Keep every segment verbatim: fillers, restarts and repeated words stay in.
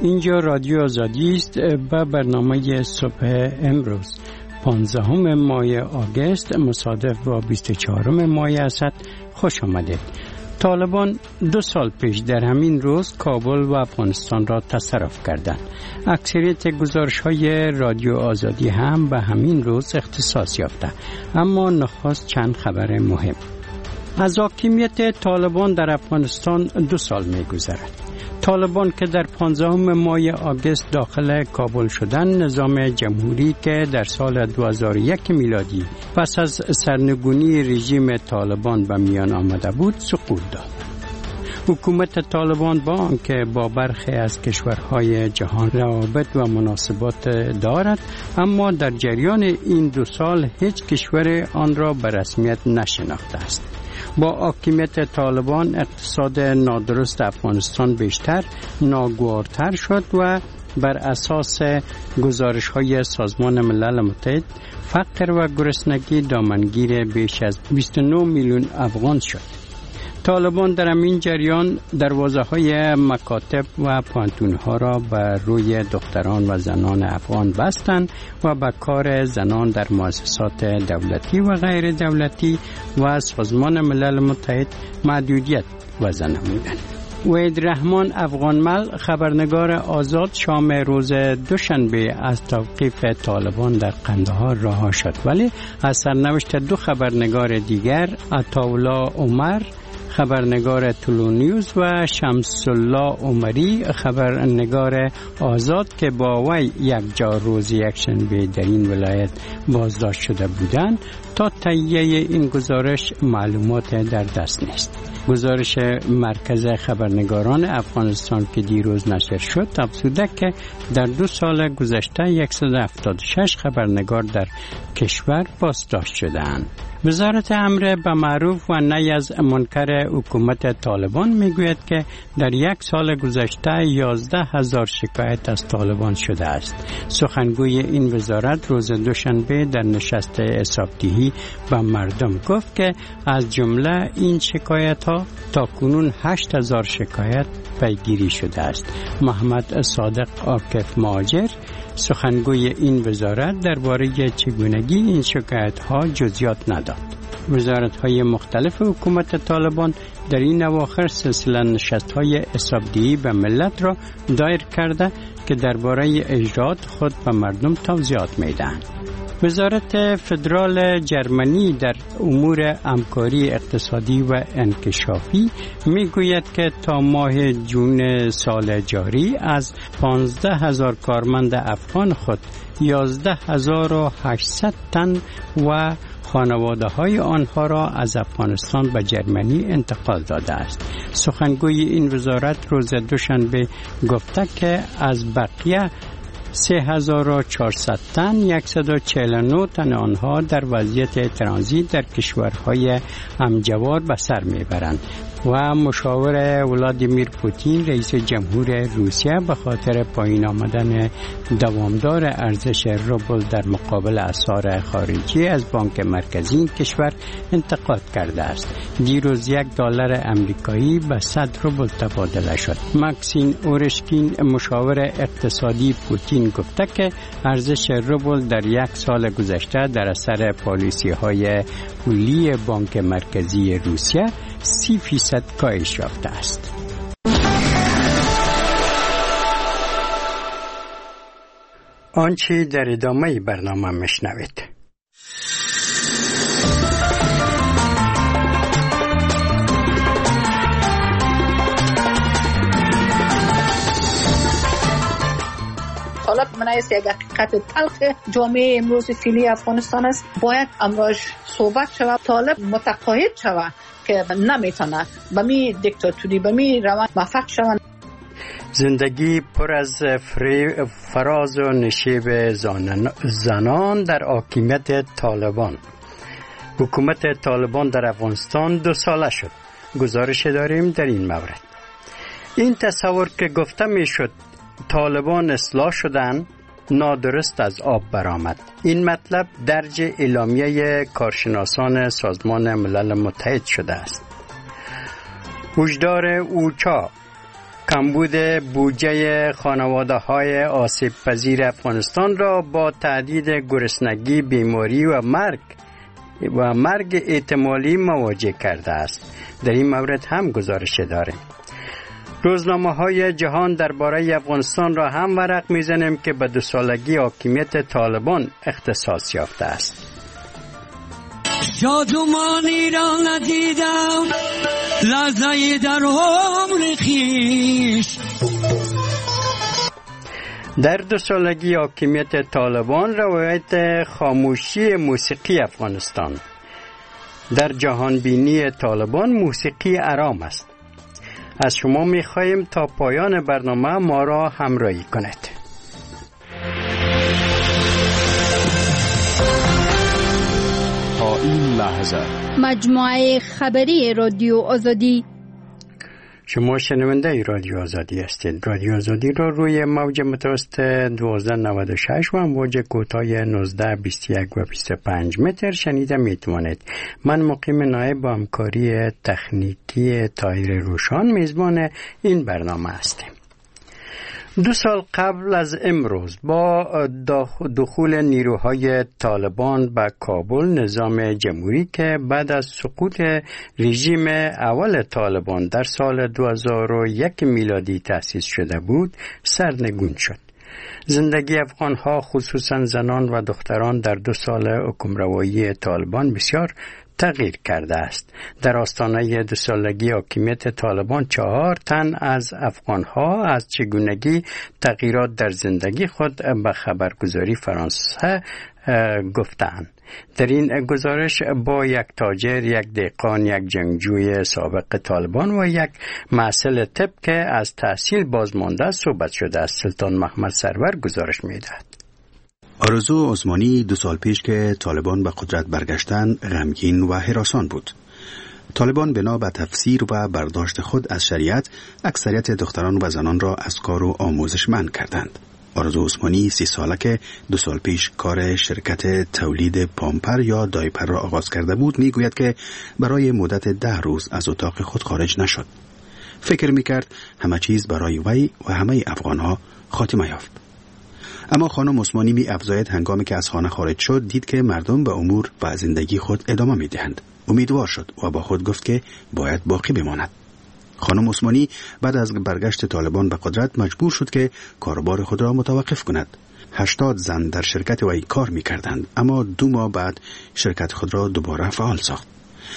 اینجا رادیو آزادی است و برنامه صبح امروز پانزدهم ماه آگوست مصادف با بیست و چهارم ماه اسد خوش آمدید. طالبان دو سال پیش در همین روز کابل و افغانستان را تصرف کردند. اکثریت گزارش‌های رادیو آزادی هم به همین روز اختصاص یافته، اما نخست چند خبر مهم. از حاکمیت طالبان در افغانستان دو سال می‌گذرد. طالبان که در پانزدهم ماه آگوست داخل کابل شدند، نظام جمهوری که در سال دو هزار و یک میلادی پس از سرنگونی رژیم طالبان به میان آمده بود سقوط داد. حکومت طالبان با آنکه با برخی از کشورهای جهان روابط و مناسبات دارد، اما در جریان این دو سال هیچ کشور آن را به رسمیت نشناخته است. با حاکمیت طالبان اقتصاد نادرست افغانستان بیشتر ناگوارتر شد و بر اساس گزارش‌های سازمان ملل متحد فقر و گرسنگی دامنگیر بیش از بیست و نه میلیون افغان شد. طالبان در این جریان دروازه‌های مکاتب و پانتون‌ها را بر روی دختران و زنان افغان بستند و به کار زنان در مؤسسات دولتی و غیر دولتی و سازمان ملل متحد محدودیت وضع نمودند. وحید رحمان افغانمل خبرنگار آزاد شام روز دوشنبه از توقیف طالبان در قندهار رها شد، ولی از سرنوشت دو خبرنگار دیگر عطاالله عمر خبرنگار طلوع نیوز و شمس الله عمری خبرنگار آزاد که با وی یک جا روز یکشنبه در این ولایت بازداشت شده بودند تا تهیه این گزارش معلومات در دست نیست. گزارش مرکز خبرنگاران افغانستان که دیروز نشر شد افزوده که در دو سال گذشته صد و هفتاد و شش خبرنگار در کشور بازداشت شدند. وزارت امر به معروف و نهی از منکر حکومت طالبان میگوید که در یک سال گذشته یازده هزار شکایت از طالبان شده است. سخنگوی این وزارت روز دوشنبه در نشست حسابدهی به مردم گفت که از جمله این شکایت ها تا کنون هشت هزار شکایت پیگیری شده است. محمد صادق عاکف مهاجر سخنگوی این وزارت درباره چگونگی این شکایت ها جزئیات نداد. وزارت های مختلف حکومت طالبان در این اواخر سلسله نشست های حسابدهی به ملت را دایر کرده که درباره اجرات خود به مردم توضیحات میدهند. وزارت فدرال جرمنی در امور همکاری اقتصادی و انکشافی میگوید که تا ماه جون سال جاری از پانزده هزار کارمند افغان خود یازده هزار و هشتصد تن و خانواده های آنها را از افغانستان به جرمنی انتقال داده است. سخنگوی این وزارت روز دوشنبه گفته که از بقیه سه هزار و چهارصد تن صد و چهل و نه تن آنها در وضعیت ترانزیت در کشورهای همجوار به سر میبرند و مشاور ولادیمیر پوتین رئیس جمهور روسیه به خاطر پایین آمدن دوامدار ارزش روبل در مقابل اسعار خارجی از بانک مرکزی این کشور انتقاد کرده است. دیروز یک دلار امریکایی به صد روبل تبادله شد. ماکسیم اورشکین مشاور اقتصادی پوتین گفته که ارزش روبل در یک سال گذشته در اثر پالیسی های پولی بانک مرکزی روسیه سی فیصد کاهش یافته است. آنچه در ادامه برنامه میشنوید. حالا من است یک حقیقت تلخ جامعه امروز فعلی افغانستان است. باید امروز صحبت شود، طالب متقاعد شود که نمیتونه به می دیکتاتوری به می روان موفق شود. زندگی پر از فراز و نشیب زنان در حاکمیت طالبان. حکومت طالبان در افغانستان دو ساله شد. گزارش داریم در این مورد. این تصور که گفته میشد طالبان اصلاح شدن نادرست از آب برآمد. این مطلب درج اعلامیه کارشناسان سازمان ملل متحد شده است. هشدار اوچا کمبود بودجه خانواده های آسیب پذیر افغانستان را با تهدید گرسنگی، بیماری و مرگ و مرگ احتمالی مواجه کرده است. در این مورد هم گزارش داریم. روزنامه های جهان درباره افغانستان را هم ورق میزنیم که به دو سالگی حاکمیت طالبان اختصاص یافته است. شادمانی را ندیدم لحظه در عمر خویش. در دو سالگی حاکمیت طالبان روایت خاموشی موسیقی افغانستان. در جهان بینی طالبان موسیقی آرام است. از شما می‌خواهیم تا پایان برنامه ما را همراهی کنید. تا این لحظه مجموعه خبری رادیو آزادی. شما شنونده رادیو آزادی هستید. رادیو آزادی را روی موج متوسط دوازده نود و شش و موج کوتاه نوزده بیست و یک و بیست و پنج متر شنیده میتوانید. من مقیم نایب با همکاری تکنیکی طاهر روشان میزبان این برنامه هستیم. دو سال قبل از امروز با دخول نیروهای طالبان به کابل، نظام جمهوری که بعد از سقوط رژیم اول طالبان در سال دو هزار و یک میلادی تأسیس شده بود سرنگون شد. زندگی افغانها خصوصا زنان و دختران در دو سال حکمروایی طالبان بسیار تغییر کرده است. در آستانه دو سالگی حاکمیت طالبان چهار تن از افغانها از چگونگی تغییرات در زندگی خود به خبرگزاری فرانسه گفتند. در این گزارش با یک تاجر، یک دهقان، یک جنگجوی سابق طالبان و یک محصل طب که از تحصیل بازمانده صحبت شده است. سلطان محمد سرور گزارش می‌دهد. آرزو عثمانی دو سال پیش که طالبان به قدرت برگشتن غمگین و هراسان بود. طالبان بنا به تفسیر و برداشت خود از شریعت اکثریت دختران و زنان را از کار و آموزش منع کردند. آرزو عثمانی سی ساله که دو سال پیش کار شرکت تولید پامپر یا دایپر را آغاز کرده بود میگوید که برای مدت ده روز از اتاق خود خارج نشد. فکر میکرد همه چیز برای وی و همه افغانها خاتمه یافت. اما خانم عثمانی می افزاید هنگامی که از خانه خارج شد دید که مردم به امور و زندگی خود ادامه می دهند. امیدوار شد و با خود گفت که باید باقی بماند. خانم عثمانی بعد از برگشت طالبان به قدرت مجبور شد که کاربار خود را متوقف کند. هشتاد زن در شرکت وی کار می کردند، اما دو ماه بعد شرکت خود را دوباره فعال ساخت.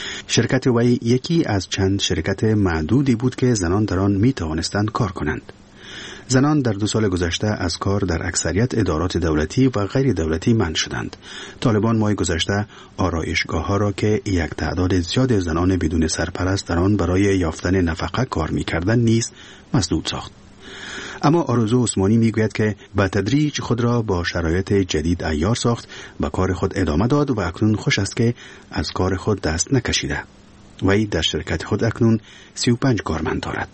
شرکت وی یکی از چند شرکت معدودی بود که زنان در آن می توانستند کار کنند. زنان در دو سال گذشته از کار در اکثریت ادارات دولتی و غیر دولتی منع شدند. طالبان ماه گذشته آرایشگاه‌ها را که یک تعداد زیاد زنان بدون سرپرست در آن برای یافتن نفقه کار می‌کردند نیز مسدود ساخت. اما آرزو عثمانی میگوید که به تدریج خود را با شرایط جدید عیار ساخت، به کار خود ادامه داد و اکنون خوش است که از کار خود دست نکشیده. وی در شرکت خود اکنون سی و پنج کارمند دارد.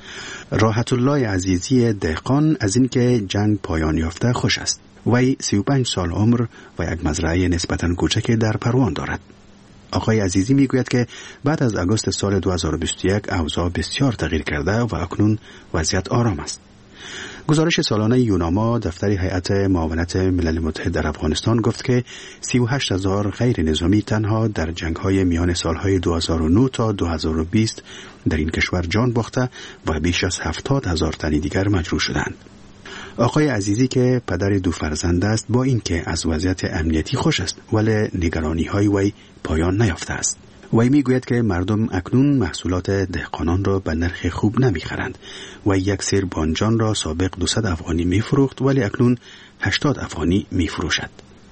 راحت الله عزیزی دهقان از این که جنگ پایان یافته خوش است. وی سی و پنج سال عمر و یک مزرعه نسبتاً کوچک در پروان دارد. آقای عزیزی میگوید که بعد از آگوست سال دو هزار و بیست و یک اوضاع بسیار تغییر کرده و اکنون وضعیت آرام است. گزارش سالانه یوناما دفتر هیئت معاونت ملل متحد در افغانستان گفت که سی و هشت هزار غیر نظامی تنها در جنگ‌های میان سالهای دو هزار و نه تا دو هزار و بیست در این کشور جان باخته و بیش از هفتاد هزار تن دیگر مجروح شدند. آقای عزیزی که پدر دو فرزند است با اینکه از وضعیت امنیتی خوش است ولی نگرانی‌های وی پایان نیافته است. وی میگوید که مردم اکنون محصولات دهقانان را به نرخ خوب نمیخرند و یک سیر بانجان را سابق دویست افغانی میفروخت ولی اکنون هشتاد افغانی میفروشد.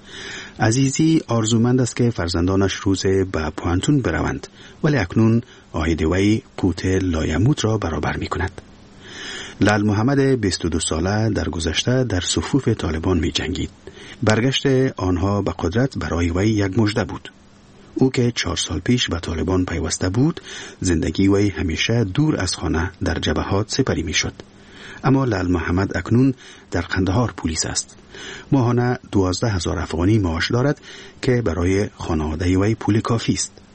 عزیزی آرزومند است که فرزندانش روز به پوانتون بروند ولی اکنون عاید وی قوت لایموت را برابر میکند. لال محمد بیست و دو ساله در گذشته در صفوف طالبان می جنگید. برگشت آنها به قدرت برای وی یک مژده بود. او که چهار سال پیش به طالبان پیوسته بود، زندگی وی همیشه دور از خانه در جبهات سپری می شد. اما لال محمد اکنون در قندهار پلیس است. ماهانه دوازده هزار افغانی معاش دارد که برای خانواده وی پول کافی است.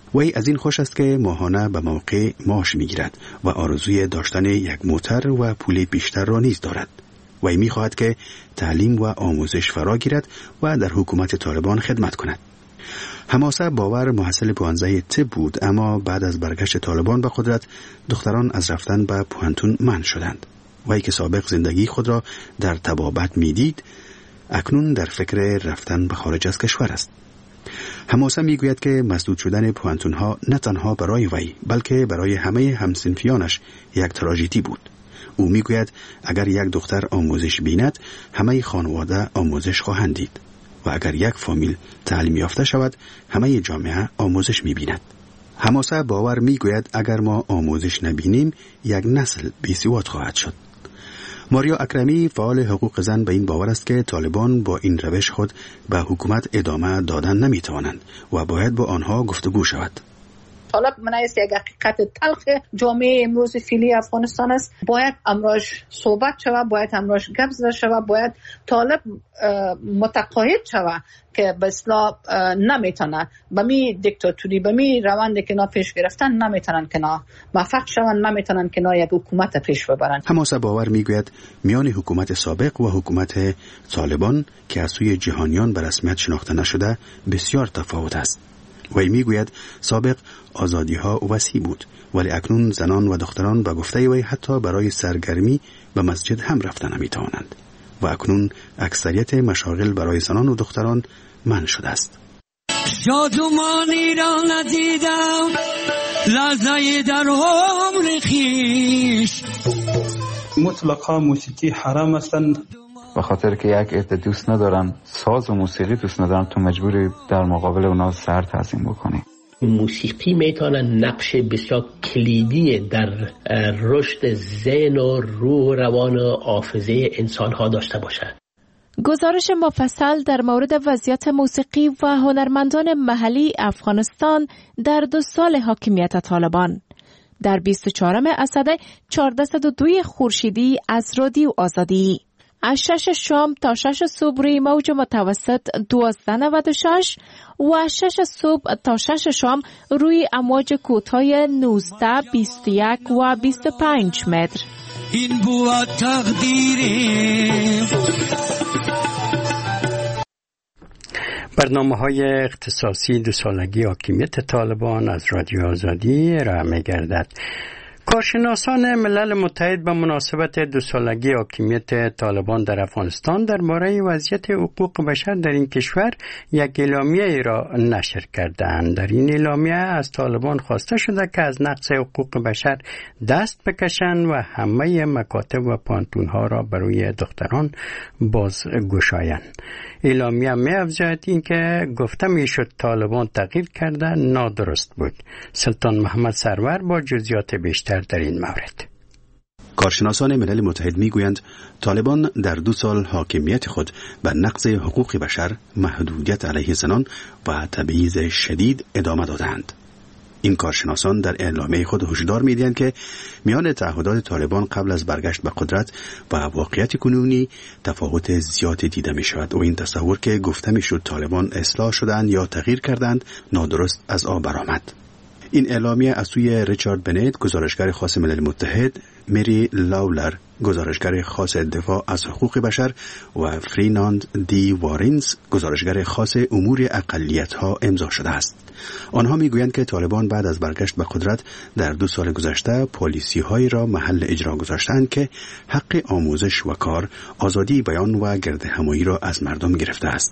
وی از این خوش است که ماهانه به موقع معاش میگیرد و آرزوی داشتن یک موتر و پول بیشتر را نیز دارد. وی میخواهد که تعلیم و آموزش فرا گیرد و در حکومت طالبان خدمت کند. حماسه باور محصل پانزده طب بود، اما بعد از برگشت طالبان به قدرت دختران از رفتن به پوهنتون منع شدند. وی که سابق زندگی خود را در طبابت میدید، اکنون در فکر رفتن به خارج از کشور است. حماسه میگوید که مسدود شدن پوهنتون‌ها نه تنها برای وی بلکه برای همه همسنفیانش یک تراژدی بود. او میگوید اگر یک دختر آموزش بیند، همه خانواده آموزش خواهند دید و اگر یک فامیل تعلیم یافته شود، همه جامعه آموزش می‌بیند. حماسه باور میگوید اگر ما آموزش نبینیم، یک نسل بی‌سواد خواهد شد. ماریا اکرمی فعال حقوق زن به این باور است که طالبان با این روش خود به حکومت ادامه دادن نمی‌توانند و باید با آنها گفتگو شود. طالب منایست یک حقیقت تلخ جامعه امروز فعلی افغانستان است. باید امروز صحبت شود، باید امروز گپ زده شود، باید طالب متقاعد شود که به اصلاح نمیتونه به می دیکتاتوری به می روندی که نا پیش گرفتن نمیتونن که نا موفق شون، نمیتونن که نا یک حکومت پیش ببرن. حماسه باور میگوید میان حکومت سابق و حکومت طالبان که از سوی جهانیان به رسمیت شناخته نشده بسیار تفاوت است. وی میگوید سابق آزادی ها وسیع بود، ولی اکنون زنان و دختران به گفته وی حتی برای سرگرمی به مسجد هم رفتن نمیتوانند و اکنون اکثریت مشاغل برای زنان و دختران منع شده است. شادمانی را ندیدم لحظه در عمر خویش. مطلقا موسیقی حرام هستند، به خاطر که یک عده دوست ندارن ساز و موسیقی دوست ندارن، تو مجبوری در مقابل اونا سر تعظیم بکنی. موسیقی میتونه نقش بسیار کلیدی در رشد ذهن و روح و روان و حافظه انسان ها داشته باشه. گزارش مفصل در مورد وضعیت موسیقی و هنرمندان محلی افغانستان در دو سال حاکمیت طالبان. در بیست و چهارم اسد چهارصد و دو خورشیدی از رادیو آزادی. از شش شام تا شش صبح روی موج متوسط دوازده نود و شش و از شش صبح تا شش شام روی امواج کوتاه نوزده، بیست و یک و بیست و پنج متر. این بود تقدیری. برنامه‌های اختصاصی دو سالگی حاکمیت طالبان از رادیو آزادی را می‌گردد. کارشناسان ملل متحد به مناسبت دو سالگی حاکمیت طالبان در افغانستان درباره وضعیت حقوق بشر در این کشور یک اعلامیه را نشر کردند. در این اعلامیه از طالبان خواسته شده که از نقض حقوق بشر دست بکشند و همه مکاتب و پانتونها را برای دختران بازگشایند. اعلامیه می‌افزاید این که گفته میشد طالبان تغییر کرده نادرست بود. سلطان محمد سرور با جزئیات بیشتر در این مورد. کارشناسان ملل متحد میگویند طالبان در دو سال حاکمیت خود به نقض حقوق بشر، محدودیت علیه زنان و تبعیض شدید ادامه دادند. این کارشناسان در اعلامیه خود هشدار می‌دهند که میان تعهدات طالبان قبل از برگشت به قدرت و واقعیت کنونی تفاوت زیادی دیده می‌شود و این تصور که گفته می‌شد طالبان اصلاح شدند یا تغییر کردند نادرست از آب برآمد. این اعلامیه از سوی ریچارد بنت، گزارشگر خاص ملل متحد، مری لاولر، گزارشگر خاص دفاع از حقوق بشر و فریناند دی وارینز، گزارشگر خاص امور اقلیت‌ها امضا شده است. آنها میگویند که طالبان بعد از برگشت به قدرت در دو سال گذشته پالیسی‌هایی را محل اجرا گذاشتند که حق آموزش و کار، آزادی بیان و گردهمایی را از مردم گرفته است.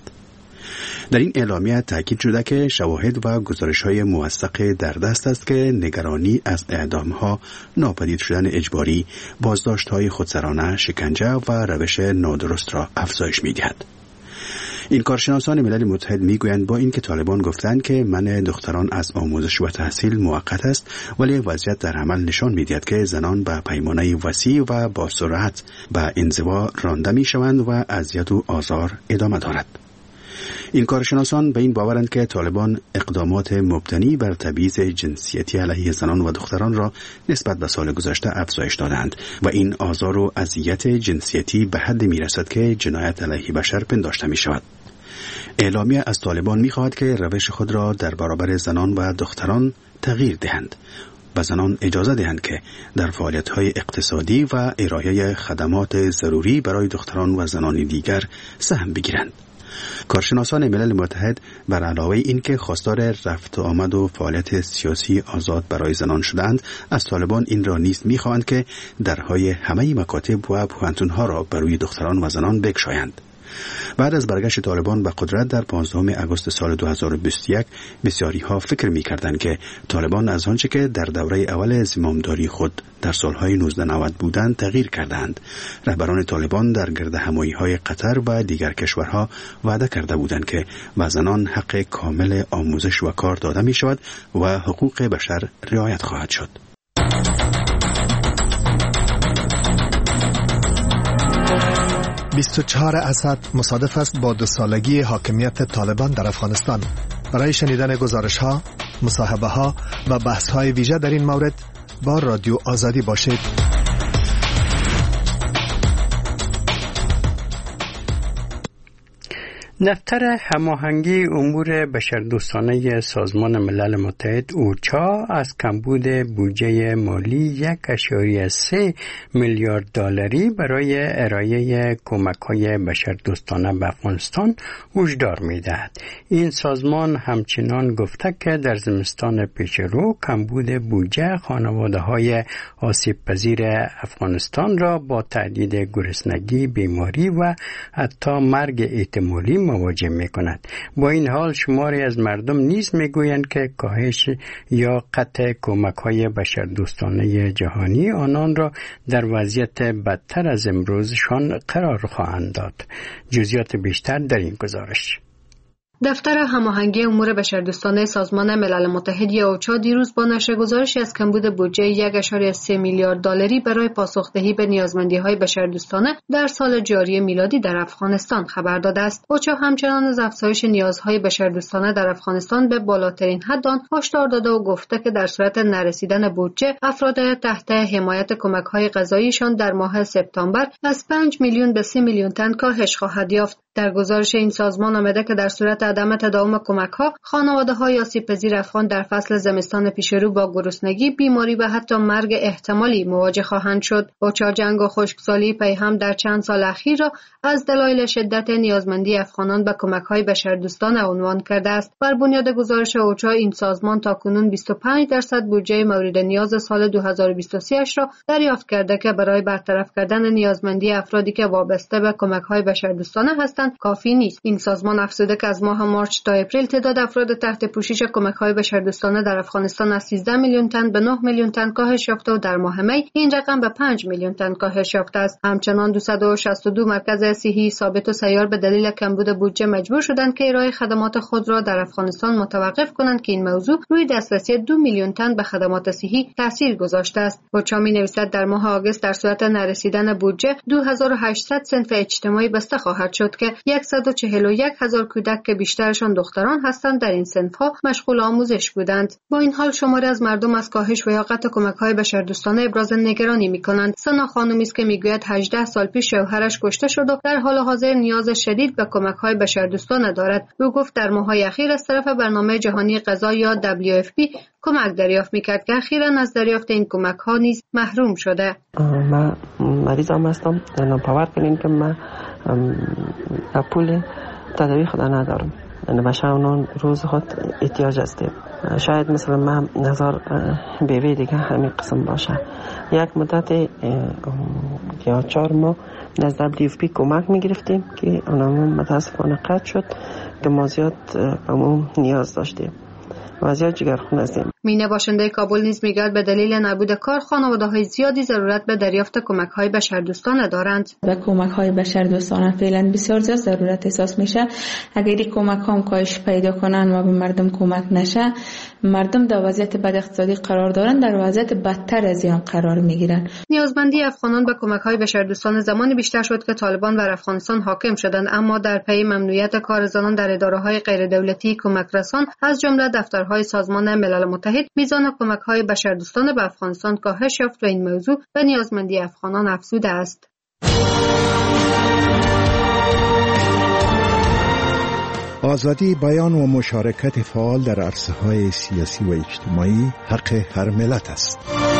در این اعلامیه تاکید شده که شواهد و گزارش‌های موثق در دست است که نگرانی از اعدام‌ها، ناپدید شدن اجباری، بازداشت‌های خودسرانه، شکنجه و روش نادرست را افزایش می‌دهد. این کارشناسان ملل متحد میگویند با اینکه طالبان گفتند که منع دختران از آموزش و تحصیل موقت است، ولی وضعیت در عمل نشان می‌دهد که زنان به پیمانه وسیع و با سرعت به انزوا رانده می‌شوند و اذیت و آزار ادامه دارد. این کارشناسان به این باورند که طالبان اقدامات مبتنی بر تبعیض جنسیتی علیه زنان و دختران را نسبت به سال گذشته افزایش دادند و این آزار و اذیت جنسیتی به حد میرسد که جنایت علیه بشر پنداشته می شود. اعلامیه از طالبان می‌خواهد که روش خود را در برابر زنان و دختران تغییر دهند و زنان اجازه دهند که در فعالیت‌های اقتصادی و ارائه خدمات ضروری برای دختران و زنان دیگر سهم بگیرند. کارشناسان ملل متحد بر علاوه این که خواستار رفت و آمد و فعالیت سیاسی آزاد برای زنان شدند، از طالبان این را نیز می‌خواهند که درهای همه مکاتب و پوهنتون‌ها را برای دختران و زنان بگشایند. بعد از برگشت طالبان به قدرت در پانزدهم آگوست سال دو هزار و بیست و یک، بسیاری ها فکر می‌کردند که طالبان از آنچه که در دوره اول زمامداری خود در سالهای نوزده نود بودند تغییر کردند. رهبران طالبان در گرد همایی‌های قطر و دیگر کشورها وعده کرده بودند که به زنان حق کامل آموزش و کار داده می‌شود و حقوق بشر رعایت خواهد شد. بیست و چهار اسد مصادف است با دو سالگی حاکمیت طالبان در افغانستان. برای شنیدن گزارش ها، مصاحبه ها و بحث های ویژه در این مورد با رادیو آزادی باشید. دفتر هماهنگی امور بشردوستانه سازمان ملل متحد اوچا از کمبود بودجه مالی یک اشاریه سه میلیارد دلاری برای ارائه کمک‌های بشردوستانه به افغانستان هشدار می‌دهد. این سازمان همچنان گفته که در زمستان پیشرو کمبود بودجه خانواده‌های آسیب پذیر افغانستان را با تهدید گرسنگی، بیماری و حتی مرگ احتمالی مواجه می کند. با این حال شماری از مردم نیز می گویند که کاهش یا قطع کمک های بشردوستانه جهانی آنان را در وضعیت بدتر از امروزشان قرار خواهند داد. جزئیات بیشتر در این گزارش. دفتر هماهنگی امور بشردوستانه سازمان ملل متحد یا اوچا دیروز با نشر گزارشی از کمبود بودجه یک اشاریه سه میلیارد دلاری برای پاسخدهی به نیازمندی‌های بشردوستانه در سال جاری میلادی در افغانستان خبر داده است. اوچا همچنان از افزایش نیازهای بشردوستانه در افغانستان به بالاترین حد آن هشدار داده و گفته که در صورت نرسیدن بودجه، افراد تحت حمایت کمک‌های غذاییشان در ماه سپتامبر از پنج میلیون به سه میلیون تن کاهش خواهد یافت. در گزارش این سازمان آمده که در صورت عدم تداوم کمک‌ها، خانواده‌های آسیب‌پذیر افغان در فصل زمستان پیشرو با گرسنگی، بیماری و حتی مرگ احتمالی مواجه خواهند شد. اوچا جنگ و خشکسالی پیهم در چند سال اخیر را از دلایل شدت نیازمندی افغانان به کمک‌های بشردوستانه عنوان کرده است. بر بنیاد گزارش اوچا، این سازمان تاکنون بیست و پنج درصد بودجه مورد نیاز سال دو هزار و بیست و سه را دریافت کرده که برای برطرف کردن نیازمندی افرادی که وابسته به کمک‌های بشردوستانه هستند کافی نیست. این سازمان افزوده که از ماه مارچ تا اپریل تعداد افراد تحت پوشش کمک‌های بشردوستانه در افغانستان از سیزده میلیون تن به نه میلیون تن کاهش یافته و در ماه می این رقم به پنج میلیون تن کاهش یافته است. همچنان دویست و شصت و دو مرکز صحی ثابت و سیار به دلیل کمبود بودجه مجبور شدند که ارائه خدمات خود را در افغانستان متوقف کنند که این موضوع روی دسترسی دو میلیون تن به خدمات صحی تاثیر گذاشته است. اوچا می‌نویسد در ماه آگوست در صورت نرسیدن بودجه دو هزار و هشتصد صنف اجتماعی بسته خواهد شد که صد و چهل و یک هزار کودک که بیشترشان دختران هستند در این صنف‌ها مشغول آموزش بودند. با این حال شماری از مردم از کاهش و یا قطع کمک‌های بشردوستانه ابراز نگرانی می‌کنند. سنا خانمی است که می‌گوید هجده سال پیش شوهرش کشته شد و در حال حاضر نیاز شدید به کمک‌های بشردوستانه دارد. او گفت در ماه‌های اخیر از طرف برنامه جهانی غذا یا دبلیو اف پی کمک دریافت می‌کرد که اخیراً از دریافت این کمک‌ها نیز محروم شده. من مریضم هستم. الان باور کنین که من پول تداوی خود ندارم. یعنی به شام روز خود احتیاج است. شاید مثلا من نظر بیوی دیگه همین قسم باشه. یک مدت یا چهار ماه از دبلیو اف پی کمک میگرفتیم که اونم متاسفانه قطع شد که ما زیاد به اون نیاز داشتیم. وضعیت جگرخون هستیم. مینه باشنده کابل نیز میگوید به دلیل نبود کار خانواده‌های زیادی ضرورت به دریافت کمک‌های بشردوستانه دارند. به کمک‌های بشردوستانه فعلا بسیار زیاد ضرورت احساس میشه. اگر این کمک‌ها هم کاهش پیدا کنن و به مردم کمک نشه، مردم در وضعیت بد اقتصادی قرار دارن، در وضعیت بدتر از این قرار میگیرن. نیازمندی افغانان به کمک‌های بشردوستانه زمانی بیشتر شد که طالبان بر افغانستان حاکم شدند، اما در پی ممنوعیت کار زنان در اداره‌های غیردولتی کمک رسان از جمله دفترهای سازمان ملل متحد، میزان کمک‌های بشردوستانه به افغانستان کاهش یافت و این موضوع به نیازمندی افغانان افزوده است. آزادی بیان و مشارکت فعال در عرصه‌های سیاسی و اجتماعی حق هر ملت است.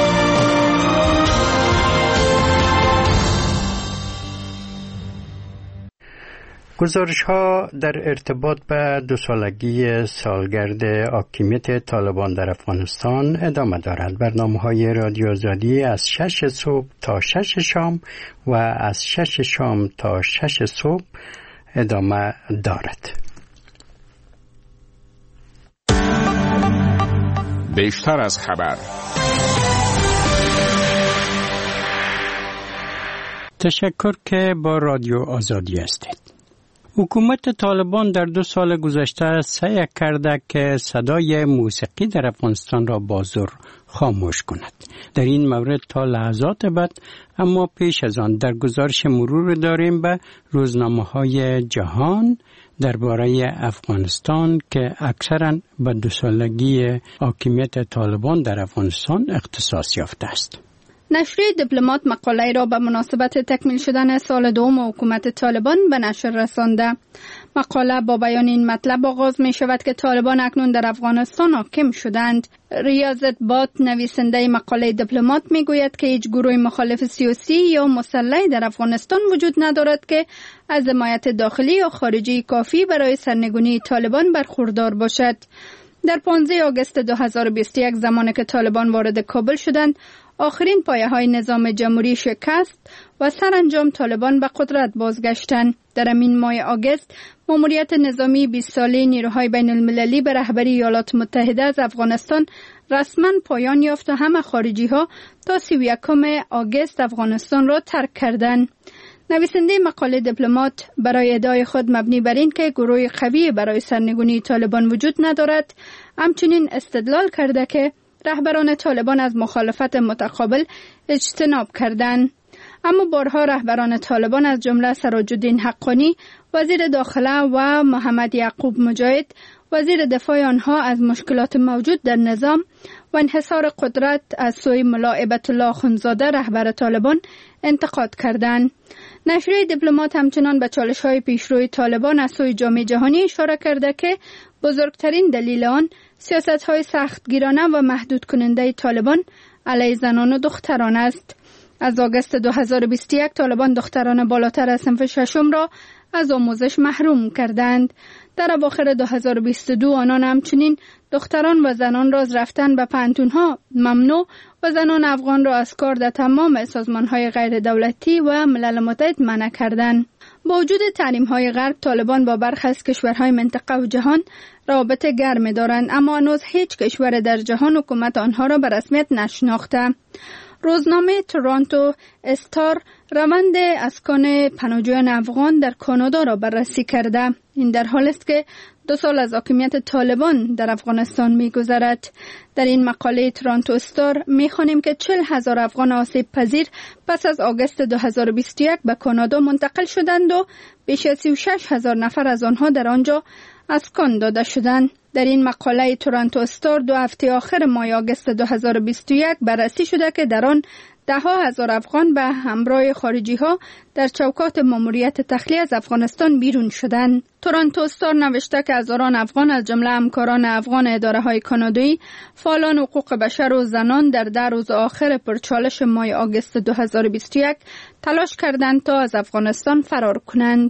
گزارش ها در ارتباط به دو سالگی سالگرد حاکمیت طالبان در افغانستان ادامه دارد. برنامه های رادیو آزادی از شش صبح تا شش شام و از شش شام تا شش صبح ادامه دارد. بیشتر از خبر. تشکر که با رادیو آزادی هستید. حکومت طالبان در دو سال گذشته سعی کرده که صدای موسیقی در افغانستان را بازور خاموش کند. در این مورد تا لحظات بعد، اما پیش از آن در گزارش مرور داریم به روزنامه‌های جهان درباره افغانستان که اکثراً به دو سالگی حاکمیت طالبان در افغانستان اختصاص یافته است. نشریه دیپلمات مقاله را به مناسبت تکمیل شدن سال دوم حکومت طالبان به نشر رسانده. مقاله با بیان این مطلب آغاز می شود که طالبان اکنون در افغانستان حاکم شدند. ریاضت بات نویسنده مقاله دیپلمات می گوید که هیچ گروه مخالف سیاسی یا مسلح در افغانستان وجود ندارد که از حمایت داخلی یا خارجی کافی برای سرنگونی طالبان برخوردار باشد. در پانزده آگوست دو هزار و بیست و یک زمانی که طالبان وارد کابل شدند، آخرین پایه های نظام جمهوری شکست و سرانجام طالبان به قدرت بازگشتند. در همین ماه آگوست ماموریت نظامی بیست ساله نیروهای بین المللی به رهبری ایالات متحده از افغانستان رسما پایان یافت و همه خارجی ها تا سی و یکم آگوست افغانستان را ترک کردند. نویسنده مقاله دیپلمات برای ادعای خود مبنی بر این که گروه قوی برای سرنگونی طالبان وجود ندارد، همچنین استدلال کرده که رهبران طالبان از مخالفت متقابل اجتناب کردند. اما بارها رهبران طالبان از جمله سراج الدین حقانی وزیر داخله و محمد یعقوب مجاهد وزیر دفاع آنها از مشکلات موجود در نظام و انحصار قدرت از سوی ملا هیبت الله اخندزاده رهبر طالبان انتقاد کردند. نشریه دیپلمات همچنان به چالش‌های پیشروی طالبان از سوی جامعه جهانی اشاره کرده که بزرگترین دلیل آن سیاست‌های سختگیرانه و محدود کننده طالبان علیه زنان و دختران است. از آگوست دو هزار و بیست و یک طالبان دختران بالاتر از صنف ششم را از آموزش محروم کردند. در اواخر دو هزار و بیست و دو آنان همچنین دختران و زنان را از رفتن به پانتون‌ها ممنوع و زنان افغان را از کار در تمام سازمان‌های غیر دولتی و ملل متحد منع کردند. با وجود تحریم‌های غرب، طالبان با برخی از کشورهای منطقه و جهان روابط گرمی دارند، اما هنوز هیچ کشور در جهان حکومت آنها را به رسمیت نشناخته. روزنامه تورنتو استار روند اسکان پناهجویان افغان در کانادا را بررسی کرده. این در حالی است که دو سال از حاکمیت طالبان در افغانستان می‌گذرد. در این مقاله تورنتو استار می‌خوانیم که چهل هزار افغان آسیب پذیر پس از آگوست دو هزار و بیست و یک به کانادا منتقل شدند و بیش از سی و شش هزار نفر از آنها در آنجا اسکان داده شدند. در این مقاله تورنتو استار دو هفته آخر ماه آگوست دو هزار و بیست و یک بررسی شده که در آن ده ها هزار افغان به همراه خارجی ها در چوکات ماموریت تخلیه از افغانستان بیرون شدند. تورنتو استار نوشته که هزاران افغان از جمله همکاران افغان اداره های کانادایی، فعالان حقوق بشر و زنان در ده روز آخر پرچالش ماه آگوست دو هزار و بیست و یک تلاش کردند تا از افغانستان فرار کنند.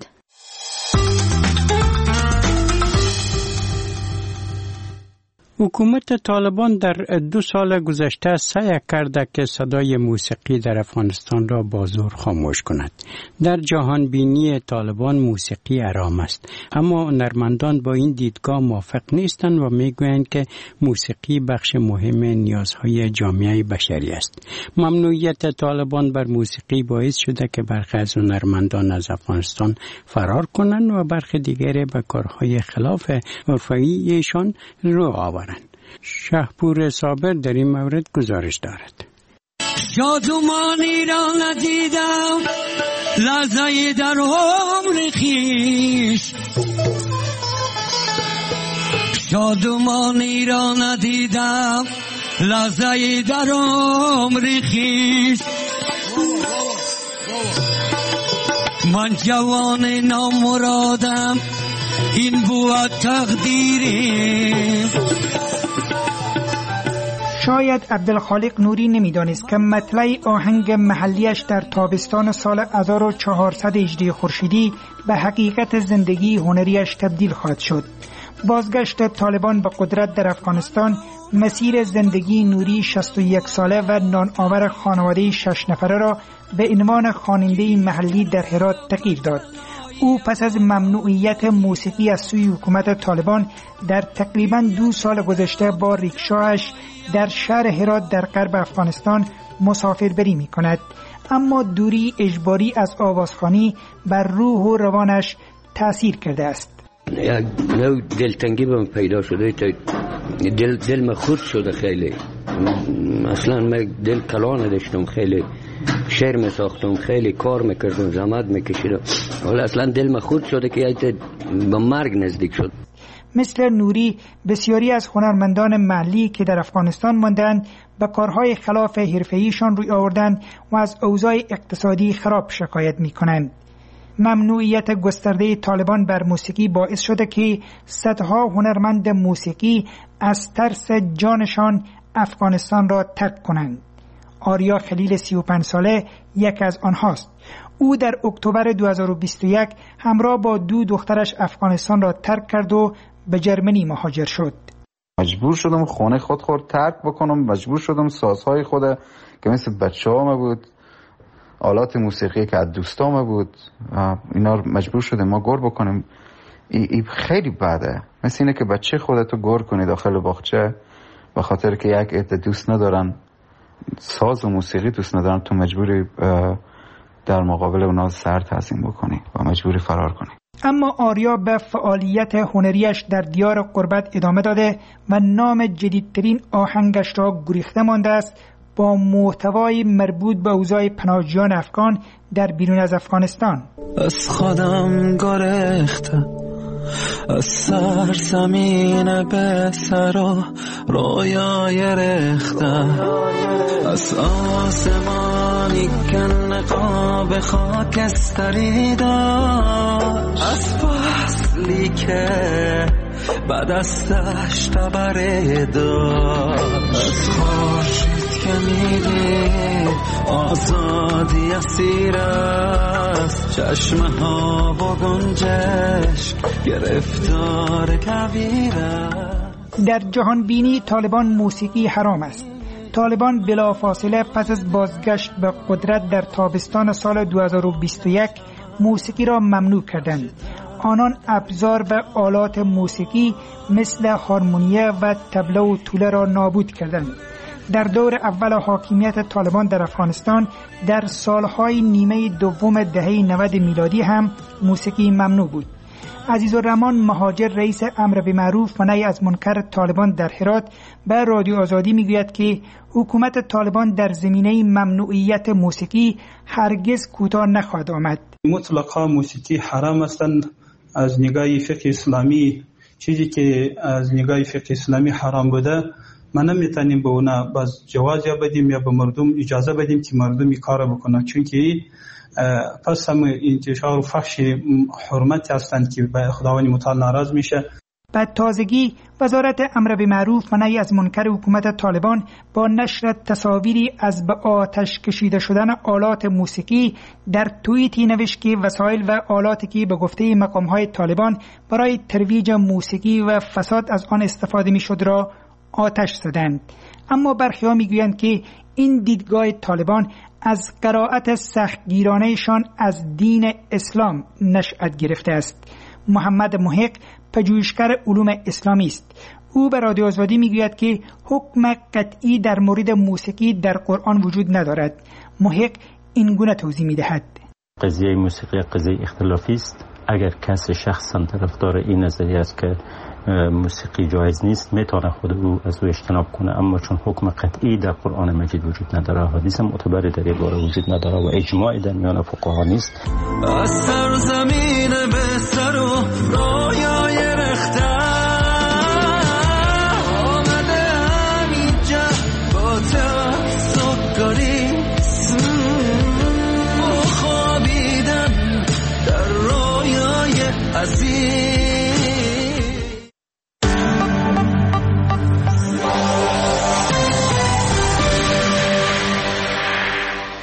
حکومت طالبان در دو سال گذشته سعی کرده که صدای موسیقی در افغانستان را بازور خاموش کند. در جهان بینی طالبان موسیقی حرام است، اما هنرمندان با این دیدگاه موافق نیستند و میگویند که موسیقی بخش مهم نیازهای جامعه بشری است. ممنوعیت طالبان بر موسیقی باعث شده که برخی از هنرمندان از افغانستان فرار کنند و برخی دیگری به کارهای خلاف عرفی‌شان رو آورند. شهپور صابر در این مورد گزارش دارد. شادمانی را ندیدم لحظه در عمر خویش، شادمانی را ندیدم لحظه در عمر خویش. من جوان نامرادم این بود تقدیری. شاید عبدالخالق نوری نمیدانست که مطلع آهنگ محلیش در تابستان سال هزار و چهارصد هجری خورشیدی به حقیقت زندگی هنریش تبدیل خواهد شد. بازگشت طالبان به قدرت در افغانستان مسیر زندگی نوری شصت و یک ساله و نانآور خانواده شش نفره را به عنوان خواننده محلی در هرات تغییر داد. او پس از ممنوعیت موسیقی از سوی حکومت طالبان در تقریباً دو سال گذشته با ریکشاش در شهر هرات در غرب افغانستان مسافربری می کند. اما دوری اجباری از آوازخوانی بر روح و روانش تأثیر کرده است. یک نوع دلتنگی به من پیدا شده، دل دل من خورد شده خیلی. اصلا من دل کلا نداشتم، خیلی شعر می ساختم، خیلی کار میکردم، زحمت میکشیدم، ولی اصلا دل من خورد شده که به مرگ نزدیک شد. مثل نوری بسیاری از هنرمندان محلی که در افغانستان ماندند به کارهای خلاف حرفه‌ایشان روی آوردند و از اوضاع اقتصادی خراب شکایت میکنند. ممنوعیت گسترده طالبان بر موسیقی باعث شده که صدها هنرمند موسیقی از ترس جانشان افغانستان را ترک کنند. آریا خلیل سی و پنج ساله یک از آنهاست. او در اکتبر دو هزار و بیست و یک همراه با دو دخترش افغانستان را ترک کرد و به جرمنی مهاجر شد. مجبور شدم خانه خود خود ترک بکنم، مجبور شدم سازهای خود که مثل بچه ها بود، آلات موسیقی که از دوستام بود، اینا مجبور شدم ما گور بکنیم. ای, ای خیلی بده، مثل اینه که بچه خودتو گور کنی داخل باغچه به خاطر که یک عده دوست ندارن، ساز و موسیقی دوست ندارن، تو مجبوری در مقابل اونا سر تعظیم بکنی و مجبوری فرار کنی. اما آریا به فعالیت هنریش در دیار غربت ادامه داده و نام جدیدترین آهنگش را گریخته مانده است، با محتوای مربوط به اوضاع پناهجویان افغان در بیرون از افغانستان. از خودم گریخته، از سر زمین به سر رویای رخته، از آسمانی که نقاب خاکستری داشت، از فصلی که بعد از دشت تبره داشت، از خورشید که میدید آزادی اسیر است، چشمه ها و گنجش گرفتار کویره. در جهان بینی طالبان موسیقی حرام است. طالبان بلافاصله پس از بازگشت به قدرت در تابستان سال دو هزار و بیست و یک موسیقی را ممنوع کردند. آنان ابزار و آلات موسیقی مثل هارمونیه و طبله و توله را نابود کردند. در دور اول حاکمیت طالبان در افغانستان در سالهای نیمه دوم دهه نود میلادی هم موسیقی ممنوع بود. عزیزالرحمن مهاجر رئیس امر بالمعروف و نهی از منکر طالبان در هرات به رادیو آزادی میگوید که حکومت طالبان در زمینه ممنوعیت موسیقی هرگز کوتاه نخواهد آمد. مطلقا موسیقی حرام هستند از نگاه فقه اسلامی. چیزی که از نگاه فقه اسلامی حرام بوده ما نمیتونیم به اونا باز جواز یا بدیم یا به مردم اجازه بدیم که مردم این کار بکنن، چون که پس هم انتشار و فحش حرمت هستند که به خداوند متعال ناراض میشه. بعد تازگی وزارت امر بالمعروف و نهی از منکر حکومت طالبان با نشر تصاویری از به آتش کشیده شدن آلات موسیقی در توییتی نوشت که وسایل و آلاتی که به گفته مقام‌های طالبان برای ترویج موسیقی و فساد از آن استفاده میشد را آتش زدند. اما برخی‌ها میگویند که این دیدگاه طالبان از قرائت سختگیرانهشان از دین اسلام نشأت گرفته است. محمد محق پژوهشگر علوم اسلامی است. او به رادیو آزادی میگوید که حکم قطعی در مورد موسیقی در قرآن وجود ندارد. محق این گونه توضیح میدهد: قضیه موسیقی قضیه اختلافی است. اگر کسی شخصا طرفدار این نظریه است که موسیقی جایز نیست، میتونه خود او از او اجتناب کنه، اما چون حکم قطعی در قرآن مجید وجود نداره، حدیث معتبری در این باره وجود نداره و اجماعی در میان فقها نیست. از سرزمین به سر و